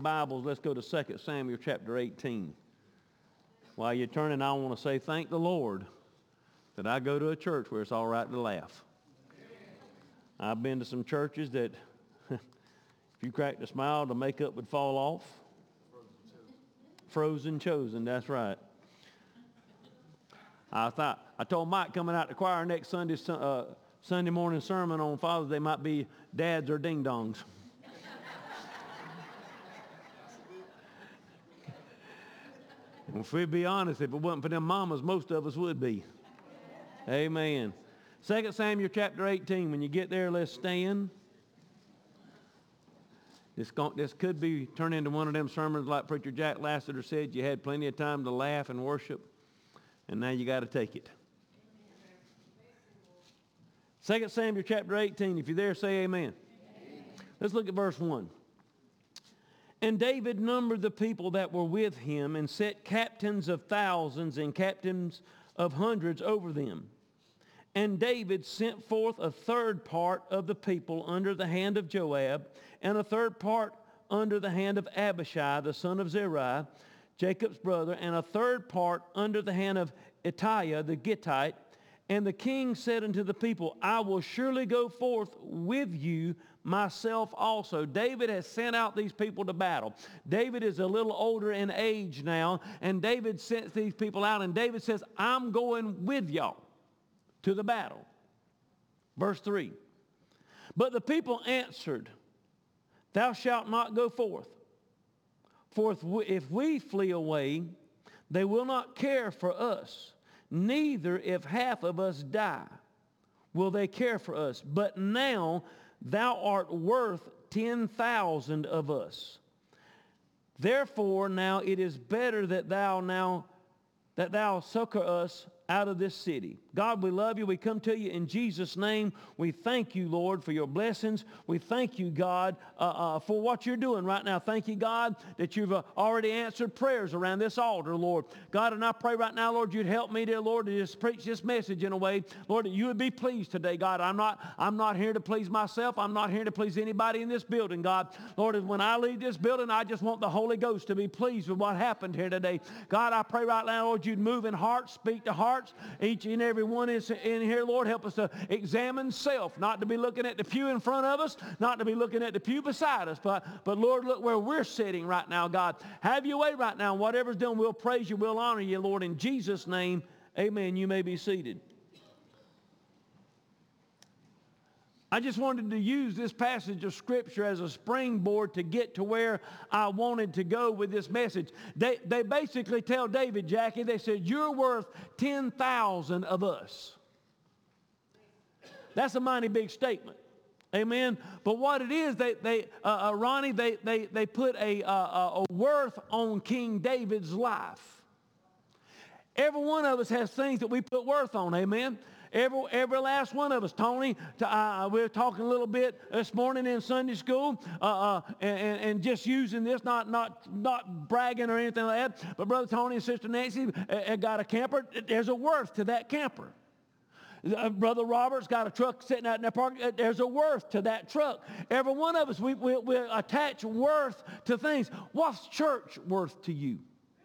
Bibles, let's go to 2 Samuel chapter 18. While you're turning, I want to say thank the Lord that I go to a church where it's all right to laugh. I've been to some churches that if you cracked a smile, the makeup would fall off. Frozen chosen, that's right. I told Mike coming out to choir next Sunday morning sermon on Father's Day might be dads or ding-dongs. If we be honest, if it wasn't for them mamas, most of us would be. Amen. 2 Samuel chapter 18. When you get there, let's stand. This could be turned into one of them sermons like Preacher Jack Lassiter said. You had plenty of time to laugh and worship, and now you got to take it. 2 Samuel chapter 18. If you're there, say amen. Let's look at verse 1. And David numbered the people that were with him and set captains of thousands and captains of hundreds over them. And David sent forth a third part of the people under the hand of Joab, and a third part under the hand of Abishai, the son of Zeruiah, Jacob's brother, and a third part under the hand of Ittai the Gittite. And the king said unto the people, I will surely go forth with you myself also. David has sent out these people to battle. David is a little older in age now, and David sent these people out, and David says, I'm going with y'all to the battle. Verse 3. But the people answered, Thou shalt not go forth. For if we flee away, they will not care for us. Neither if half of us die will they care for us. But now thou art worth 10,000 of us. Therefore now it is better that thou succor us out of this city. God, we love you. We come to you in Jesus' name. We thank you, Lord, for your blessings. We thank you, God, for what you're doing right now. Thank you, God, that you've already answered prayers around this altar, Lord. God, and I pray right now, Lord, you'd help me, dear Lord, to just preach this message in a way, Lord, that you would be pleased today, God. I'm not here to please myself. I'm not here to please anybody in this building, God. Lord, when I leave this building, I just want the Holy Ghost to be pleased with what happened here today. God, I pray right now, Lord, you'd move in hearts, speak to hearts. Each and every one is in here, Lord. Help us to examine self, not to be looking at the pew in front of us, not to be looking at the pew beside us, but Lord, look where we're sitting right now, God. Have your way right now. Whatever's done, we'll praise you, we'll honor you, Lord. In Jesus' name, amen. You may be seated. I just wanted to use this passage of Scripture as a springboard to get to where I wanted to go with this message. They basically tell David, Jackie, they said, you're worth 10,000 of us. That's a mighty big statement. Amen. But what it is, Ronnie, they put a worth on King David's life. Every one of us has things that we put worth on. Amen. Every last one of us. Tony, we were talking a little bit this morning in Sunday school, and just using this, not bragging or anything like that. But Brother Tony and Sister Nancy got a camper. There's a worth to that camper. Brother Robert's got a truck sitting out in their park. There's a worth to that truck. Every one of us, we attach worth to things. What's church worth to you?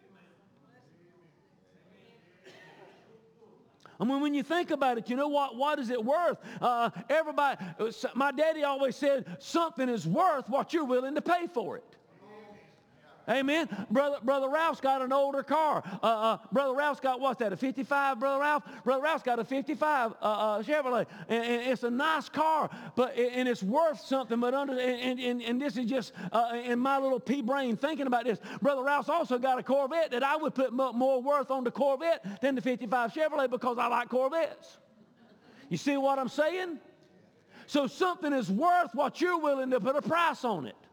I mean, when you think about it, you know what is it worth? Everybody, my daddy always said, something is worth what you're willing to pay for it. Amen. Brother Ralph's got an older car. Brother Ralph's got, what's that, a 55, Brother Ralph? Brother Ralph's got a 55 Chevrolet. And it's a nice car, and it's worth something. But and this is just in my little pea brain thinking about this. Brother Ralph's also got a Corvette that I would put more worth on the Corvette than the 55 Chevrolet because I like Corvettes. You see what I'm saying? So something is worth what you're willing to put a price on it.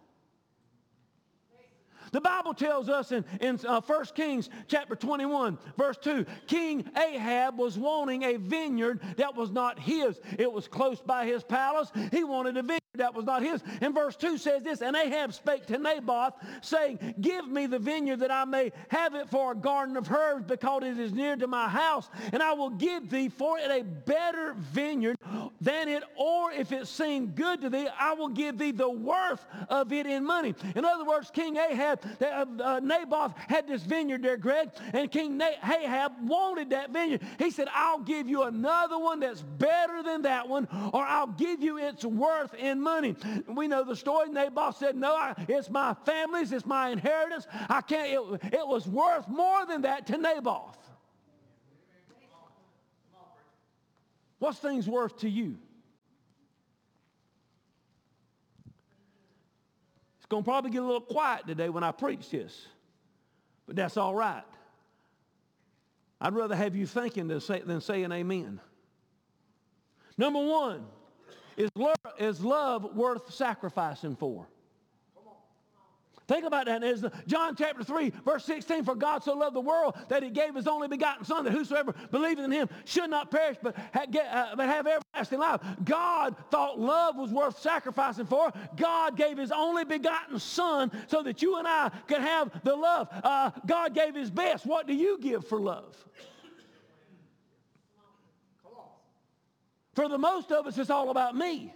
The Bible tells us in 1 Kings chapter 21, verse 2, King Ahab was wanting a vineyard that was not his. It was close by his palace. He wanted a vineyard that was not his. And verse 2 says this, and Ahab spake to Naboth, saying, give me the vineyard that I may have it for a garden of herbs, because it is near to my house, and I will give thee for it a better vineyard than it, or if it seem good to thee, I will give thee the worth of it in money. In other words, King Ahab, Naboth had this vineyard there, Greg, and King Ahab wanted that vineyard. He said, I'll give you another one that's better than that one, or I'll give you its worth in money. We know the story. Naboth said, no, it's my family's, it's my inheritance. I can't, it was worth more than that to Naboth. What's things worth to you? It's going to probably get a little quiet today when I preach this, but that's all right. I'd rather have you thinking than saying amen. Number one, is love worth sacrificing for? Think about that. As John chapter 3, verse 16, for God so loved the world that he gave his only begotten Son, that whosoever believeth in him should not perish but have everlasting life. God thought love was worth sacrificing for. God gave his only begotten Son so that you and I could have the love. God gave his best. What do you give for love? For the most of us, it's all about me.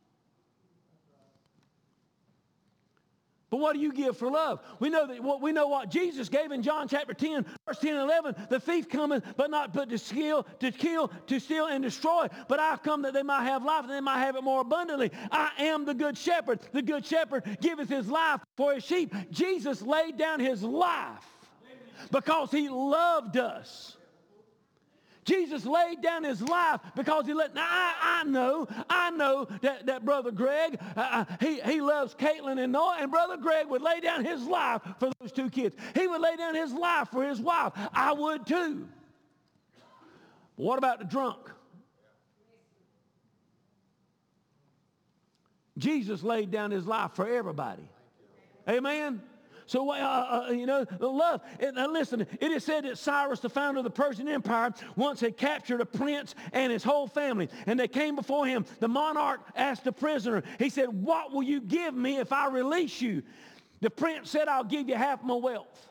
But what do you give for love? We know what Jesus gave in John chapter 10, verse 10 and 11. The thief cometh, but not but to kill, to steal, and destroy. But I've come that they might have life, and they might have it more abundantly. I am the good shepherd. The good shepherd giveth his life for his sheep. Jesus laid down his life because he loved us. Jesus laid down his life because he let. Now I know that Brother Greg, he loves Caitlin and Noah, and Brother Greg would lay down his life for those two kids. He would lay down his life for his wife. I would too. But what about the drunk? Jesus laid down his life for everybody. Amen. So, love. Now listen, it is said that Cyrus, the founder of the Persian Empire, once had captured a prince and his whole family. And they came before him. The monarch asked the prisoner, he said, what will you give me if I release you? The prince said, I'll give you half my wealth.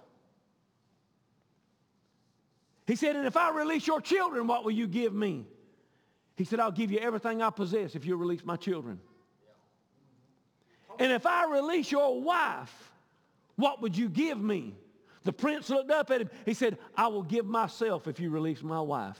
He said, and if I release your children, what will you give me? He said, I'll give you everything I possess if you release my children. And if I release your wife, what would you give me? The prince looked up at him. He said, I will give myself if you release my wife.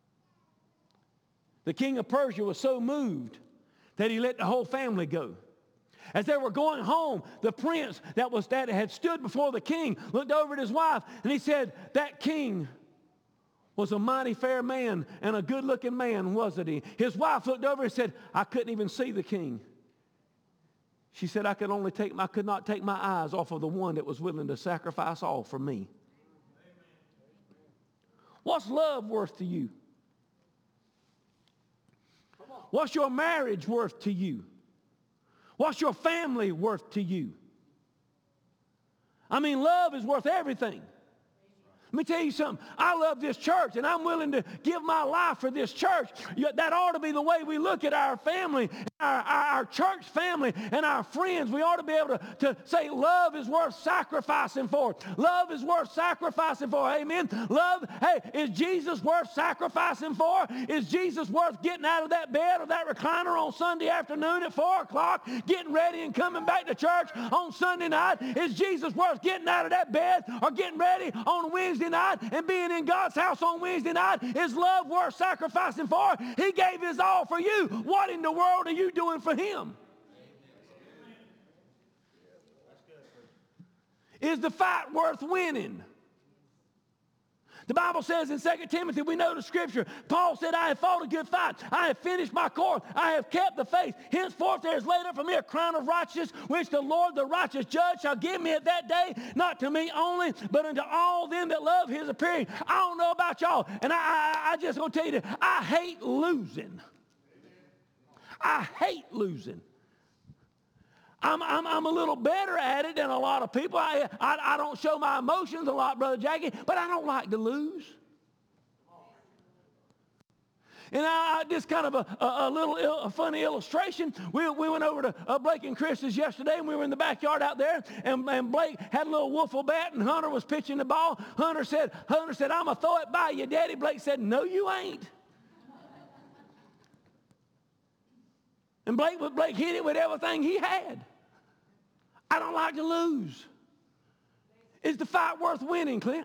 The king of Persia was so moved that he let the whole family go. As they were going home, the prince that had stood before the king looked over at his wife, and he said, that king was a mighty fair man and a good-looking man, wasn't he? His wife looked over and said, I couldn't even see the king. She said, I could not take my eyes off of the one that was willing to sacrifice all for me. Amen. What's love worth to you? What's your marriage worth to you? What's your family worth to you? I mean, love is worth everything. Let me tell you something. I love this church, and I'm willing to give my life for this church. That ought to be the way we look at our family, our church family, and our friends. We ought to be able to say love is worth sacrificing for. Love is worth sacrificing for. Amen. Love, hey, is Jesus worth sacrificing for? Is Jesus worth getting out of that bed or that recliner on Sunday afternoon at 4 o'clock, getting ready and coming back to church on Sunday night? Is Jesus worth getting out of that bed or getting ready on Wednesday night and being in God's house on Wednesday night? Is love worth sacrificing for? He gave his all for you. What in the world are you doing for him? Is the fight worth winning? The Bible says in 2 Timothy, we know the scripture, Paul said, I have fought a good fight. I have finished my course. I have kept the faith. Henceforth there is laid up for me a crown of righteousness, which the Lord, the righteous judge, shall give me at that day, not to me only, but unto all them that love his appearing. I don't know about y'all, and I just going to tell you that I hate losing. I hate losing. I'm a little better at it than a lot of people. I don't show my emotions a lot, Brother Jackie, but I don't like to lose. And just kind of a funny illustration. We went over to Blake and Chris's yesterday, and we were in the backyard out there, and Blake had a little wiffle bat, and Hunter was pitching the ball. Hunter said, I'm going to throw it by you, Daddy. Blake said, no, you ain't. And Blake hit it with everything he had. I don't like to lose. Is the fight worth winning, Clint?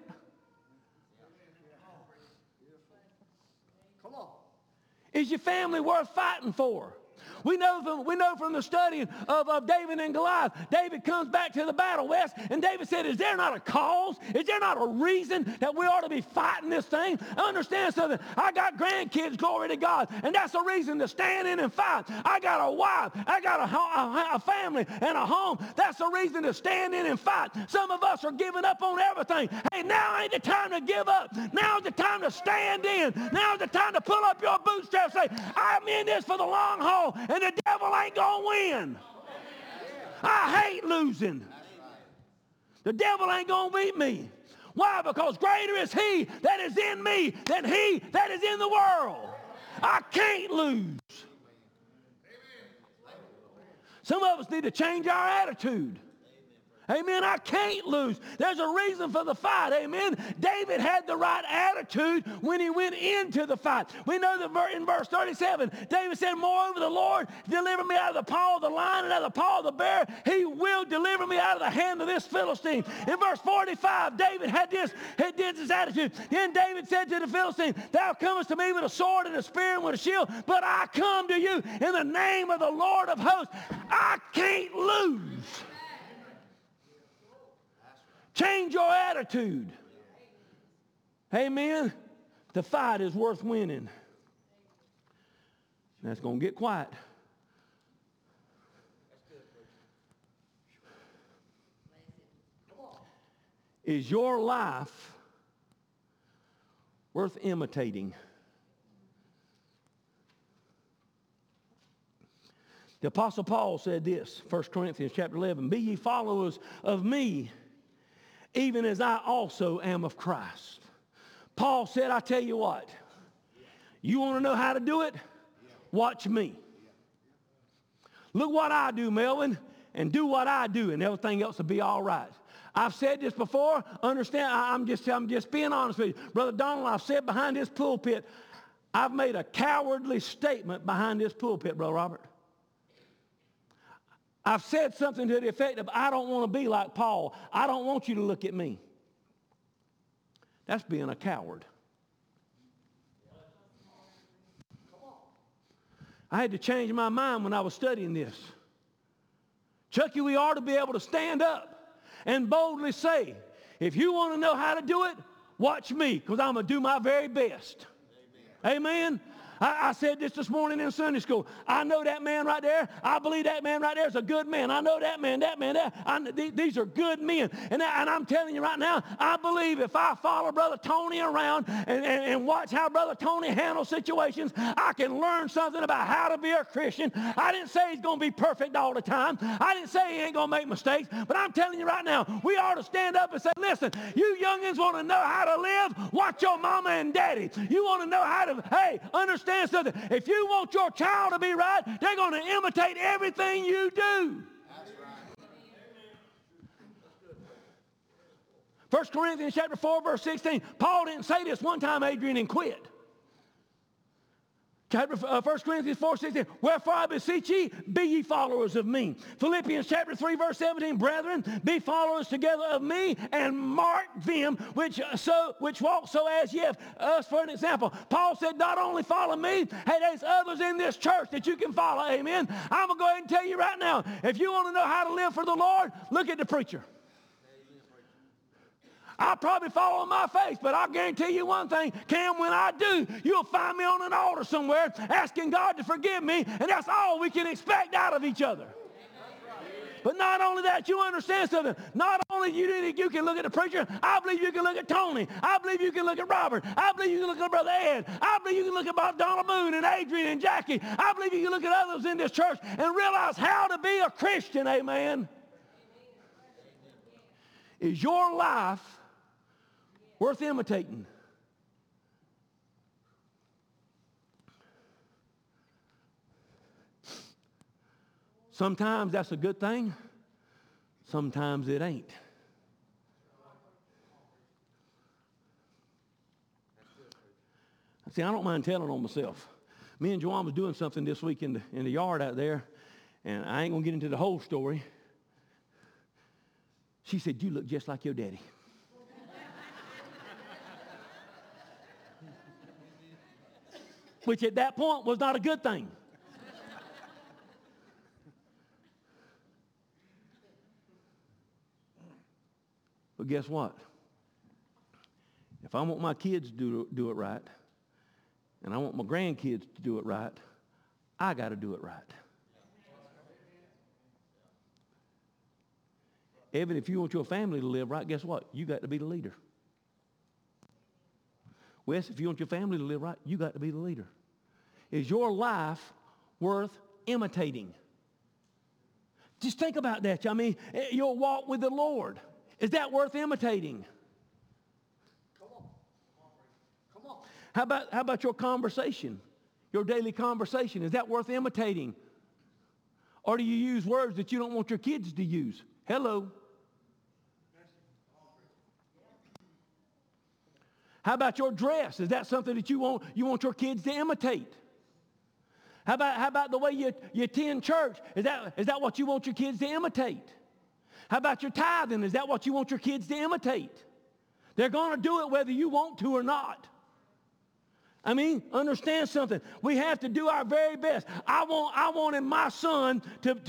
Come on. Is your family worth fighting for? We know from the study of David and Goliath. David comes back to the battle west, and David said, is there not a cause? Is there not a reason that we ought to be fighting this thing? Understand something. I got grandkids, glory to God, and that's a reason to stand in and fight. I got a wife. I got a family and a home. That's a reason to stand in and fight. Some of us are giving up on everything. Hey, now ain't the time to give up. Now's the time to stand in. Now's the time to pull up your bootstraps and say, I'm in this for the long haul, and the devil ain't going to win. I hate losing. The devil ain't going to beat me. Why? Because greater is he that is in me than he that is in the world. I can't lose. Some of us need to change our attitude. Amen. I can't lose. There's a reason for the fight. Amen. David had the right attitude when he went into the fight. We know that in verse 37, David said, moreover, the Lord delivered me out of the paw of the lion and out of the paw of the bear. He will deliver me out of the hand of this Philistine. In verse 45, David had this attitude. Then David said to the Philistine, thou comest to me with a sword and a spear and with a shield, but I come to you in the name of the Lord of hosts. I can't lose. Change your attitude. Amen. The fight is worth winning. That's going to get quiet. Is your life worth imitating? The Apostle Paul said this, 1 Corinthians chapter 11, be ye followers of me, even as I also am of Christ. Paul said, I tell you what, you want to know how to do it? Watch me. Look what I do, Melvin, and do what I do, and everything else will be all right. I've said this before. Understand, I'm just being honest with you. Brother Donald, I've said behind this pulpit, I've made a cowardly statement behind this pulpit, Brother Robert. I've said something to the effect of, I don't want to be like Paul. I don't want you to look at me. That's being a coward. I had to change my mind when I was studying this. Chucky, we ought to be able to stand up and boldly say, if you want to know how to do it, watch me, because I'm going to do my very best. Amen. Amen. I said this morning in Sunday school. I know that man right there. I believe that man right there is a good man. I know that man. These are good men. And I'm telling you right now, I believe if I follow Brother Tony around and watch how Brother Tony handles situations, I can learn something about how to be a Christian. I didn't say he's going to be perfect all the time. I didn't say he ain't going to make mistakes. But I'm telling you right now, we ought to stand up and say, listen, you youngins want to know how to live? Watch your mama and daddy. You want to know how to, hey, understand something. If you want your child to be right, they're going to imitate everything you do. That's right. 1 Corinthians chapter 4, verse 16. Paul didn't say this one time, Adrian, and quit. 1 Corinthians 4:16, wherefore I beseech ye, be ye followers of me. Philippians chapter 3, verse 17, brethren, be followers together of me, and mark them which walk so as ye have us for an example. Paul said, not only follow me, hey, there's others in this church that you can follow, amen. I'm going to go ahead and tell you right now, if you want to know how to live for the Lord, look at the preacher. I'll probably fall on my face, but I'll guarantee you one thing, Cam, when I do, you'll find me on an altar somewhere asking God to forgive me, and that's all we can expect out of each other. But not only that, you understand something. Not only you can look at the preacher, I believe you can look at Tony. I believe you can look at Robert. I believe you can look at Brother Ed. I believe you can look at Donald Moon and Adrian and Jackie. I believe you can look at others in this church and realize how to be a Christian, amen. Is your life worth imitating? Sometimes that's a good thing. Sometimes it ain't. See, I don't mind telling on myself. Me and Joanne was doing something this week in the yard out there, and I ain't going to get into the whole story. She said, "You look just like your daddy." Which at that point was not a good thing. But guess what? If I want my kids to do it right, and I want my grandkids to do it right, I got to do it right. Evan, if you want your family to live right, guess what? You got to be the leader. Wes, if you want your family to live right, you got to be the leader. Is your life worth imitating? Just think about that. I mean, your walk with the Lord. Is that worth imitating? Come on. Come on. How about your conversation? Your daily conversation. Is that worth imitating? Or do you use words that you don't want your kids to use? Hello. How about your dress? Is that something that you want your kids to imitate? How about the way you attend church? Is that what you want your kids to imitate? How about your tithing? Is that what you want your kids to imitate? They're going to do it whether you want to or not. I mean, understand something. We have to do our very best. I wanted my son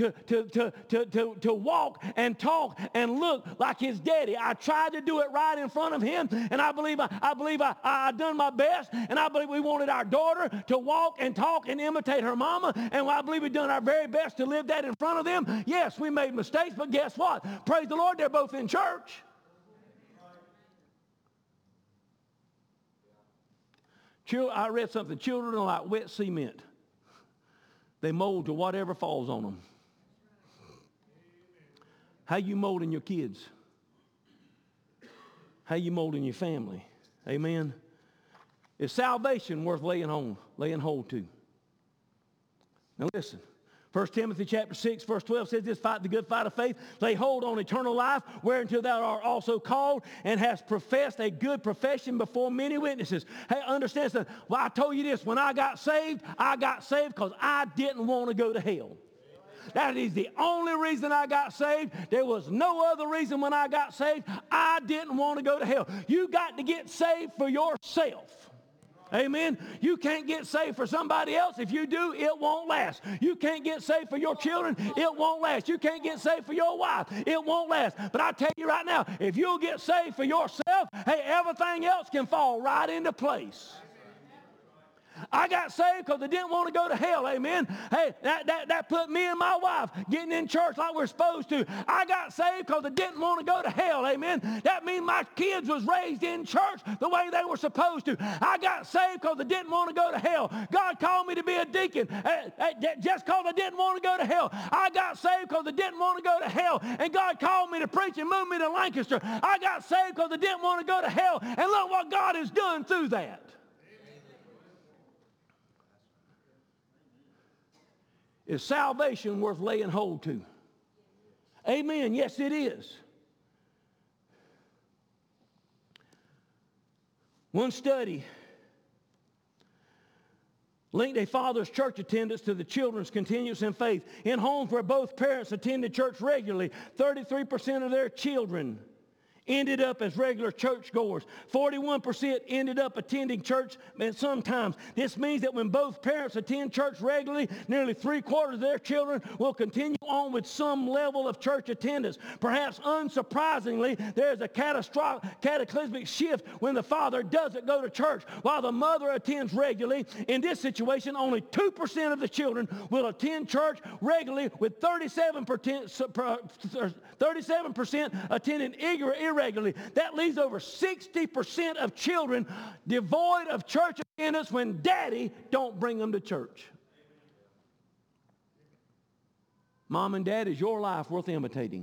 to walk and talk and look like his daddy. I tried to do it right in front of him, and I believe I done my best. And I believe we wanted our daughter to walk and talk and imitate her mama, and I believe we've done our very best to live that in front of them. Yes, we made mistakes, but guess what? Praise the Lord, they're both in church. I read something. Children are like wet cement. They mold to whatever falls on them. How you molding your kids? How you molding your family? Amen. Is salvation worth laying hold to? Now listen. 1 Timothy chapter 6, verse 12 says this: "Fight the good fight of faith. Lay hold on eternal life, whereunto thou art also called, and hast professed a good profession before many witnesses." Hey, understand something. Well, I told you this. When I got saved because I didn't want to go to hell. That is the only reason I got saved. There was no other reason when I got saved. I didn't want to go to hell. You got to get saved for yourself. Amen. You can't get saved for somebody else. If you do, it won't last. You can't get saved for your children. It won't last. You can't get saved for your wife. It won't last. But I tell you right now, if you'll get saved for yourself, hey, everything else can fall right into place. I got saved because I didn't want to go to hell, amen. Hey, that put me and my wife getting in church like we're supposed to. I got saved because I didn't want to go to hell, amen. That means my kids was raised in church the way they were supposed to. I got saved because I didn't want to go to hell. God called me to be a deacon just because I didn't want to go to hell. I got saved because I didn't want to go to hell. And God called me to preach and moved me to Lancaster. I got saved because I didn't want to go to hell. And look what God has done through that. Is salvation worth laying hold to? Amen. Yes, it is. One study linked a father's church attendance to the children's continuance in faith. In homes where both parents attended church regularly, 33% of their children ended up as regular churchgoers. 41% ended up attending church sometimes. This means that when both parents attend church regularly, nearly 3/4 of their children will continue on with some level of church attendance. Perhaps unsurprisingly, there is a cataclysmic shift when the father doesn't go to church while the mother attends regularly. In this situation, only 2% of the children will attend church regularly, with 37% attending irregularly. That leaves over 60% of children devoid of church attendance when daddy don't bring them to church. Mom and dad, is your life worth imitating?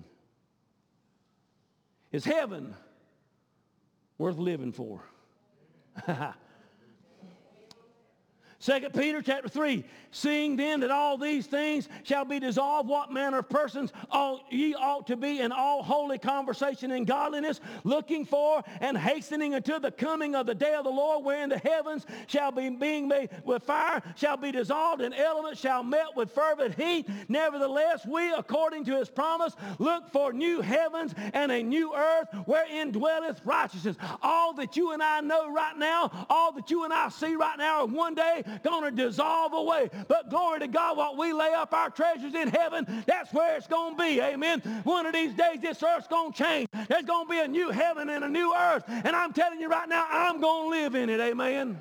Is heaven worth living for? 2 Peter chapter 3, seeing then that all these things shall be dissolved, what manner of persons ye ought to be in all holy conversation and godliness, looking for and hastening unto the coming of the day of the Lord, wherein the heavens shall be being made with fire, shall be dissolved, and elements shall melt with fervent heat. Nevertheless, we, according to his promise, look for new heavens and a new earth, wherein dwelleth righteousness. All that you and I know right now, all that you and I see right now are one day going to dissolve away. But glory to God, what we lay up our treasures in heaven, that's where it's going to be. Amen. One of these days, this earth's going to change. There's going to be a new heaven and a new earth. And I'm telling you right now, I'm going to live in it. Amen.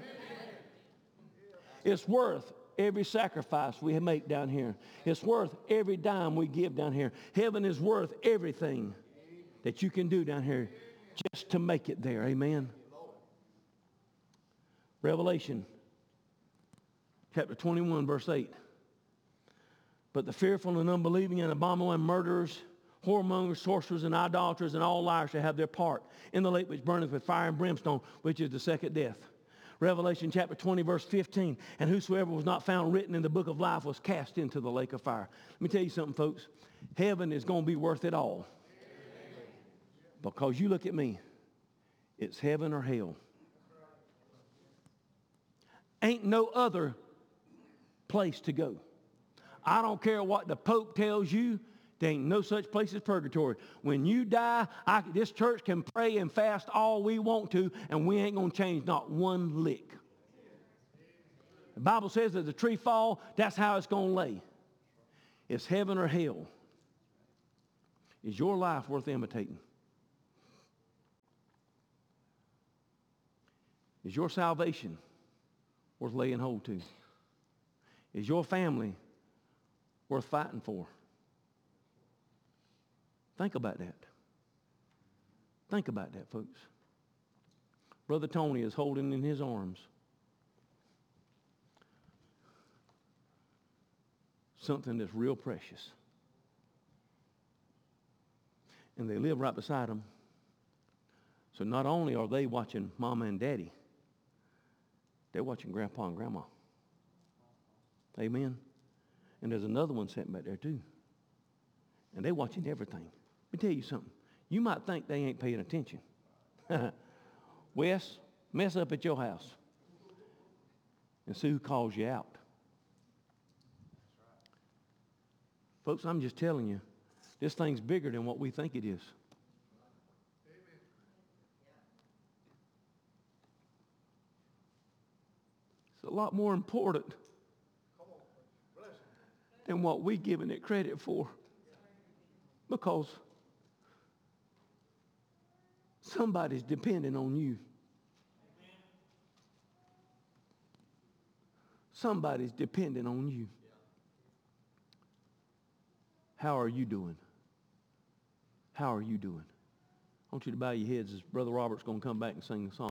It's worth every sacrifice we make down here. It's worth every dime we give down here. Heaven is worth everything that you can do down here just to make it there. Amen. Revelation chapter 21, verse 8. But the fearful and unbelieving and abominable and murderers, whoremongers, sorcerers, and idolaters, and all liars shall have their part in the lake which burneth with fire and brimstone, which is the second death. Revelation chapter 20, verse 15. And whosoever was not found written in the book of life was cast into the lake of fire. Let me tell you something, folks. Heaven is going to be worth it all. Because you look at me, it's heaven or hell. Ain't no other place to go. I don't care what the Pope tells you. There ain't no such place as purgatory. When you die, this church can pray and fast all we want to, and we ain't going to change not one lick. The Bible says that the tree fall, that's how it's going to lay. It's heaven or hell. Is your life worth imitating? Is your salvation worth laying hold to? Is your family worth fighting for? Think about that. Think about that, folks. Brother Tony is holding in his arms something that's real precious. And they live right beside him. So not only are they watching Mama and Daddy, they're watching Grandpa and Grandma. Amen. And there's another one sitting back there too. And they're watching everything. Let me tell you something. You might think they ain't paying attention. Wes, mess up at your house and see who calls you out. Folks, I'm just telling you, this thing's bigger than what we think it is. It's a lot more important than what we're giving it credit for. Because somebody's depending on you. Somebody's depending on you. How are you doing? How are you doing? I want you to bow your heads as Brother Robert's going to come back and sing the song.